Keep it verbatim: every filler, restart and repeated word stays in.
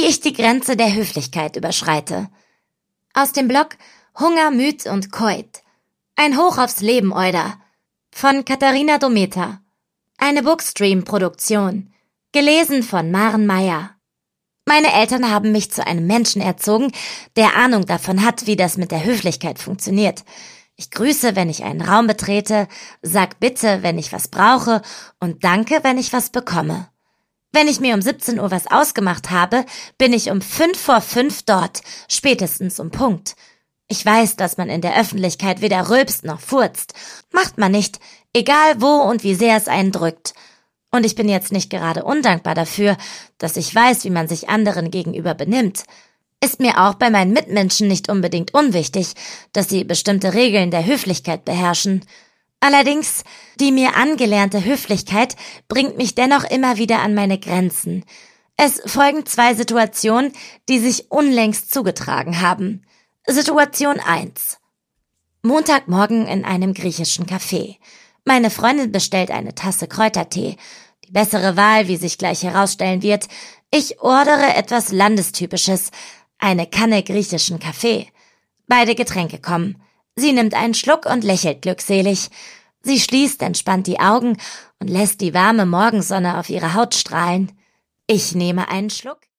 wie ich die Grenze der Höflichkeit überschreite. Aus dem Blog Hunger, Müd und Keut. Ein Hoch aufs Leben, Euda. Von Katharina Dometa. Eine Bookstream-Produktion. Gelesen von Maren Meyer. Meine Eltern haben mich zu einem Menschen erzogen, der Ahnung davon hat, wie das mit der Höflichkeit funktioniert. Ich grüße, wenn ich einen Raum betrete, sag bitte, wenn ich was brauche und danke, wenn ich was bekomme. Wenn ich mir um siebzehn Uhr was ausgemacht habe, bin ich um fünf vor fünf dort, spätestens um Punkt. Ich weiß, dass man in der Öffentlichkeit weder rülpst noch furzt. Macht man nicht, egal wo und wie sehr es einen drückt. Und ich bin jetzt nicht gerade undankbar dafür, dass ich weiß, wie man sich anderen gegenüber benimmt. Ist mir auch bei meinen Mitmenschen nicht unbedingt unwichtig, dass sie bestimmte Regeln der Höflichkeit beherrschen. Allerdings, die mir angelernte Höflichkeit bringt mich dennoch immer wieder an meine Grenzen. Es folgen zwei Situationen, die sich unlängst zugetragen haben. Situation eins. Montagmorgen in einem griechischen Café. Meine Freundin bestellt eine Tasse Kräutertee. Die bessere Wahl, wie sich gleich herausstellen wird. Ich ordere etwas Landestypisches. Eine Kanne griechischen Kaffee. Beide Getränke kommen. Sie nimmt einen Schluck und lächelt glückselig. Sie schließt entspannt die Augen und lässt die warme Morgensonne auf ihre Haut strahlen. Ich nehme einen Schluck.